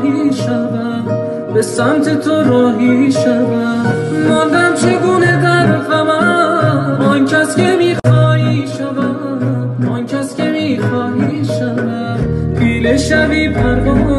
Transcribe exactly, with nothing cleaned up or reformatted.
راهی شوم، به سمت تو راهی شوم. ماندم چگونه در غمم، آن کس که میخوایی شوم، آن کس که میخوایی شوم. پیل شبی پرواز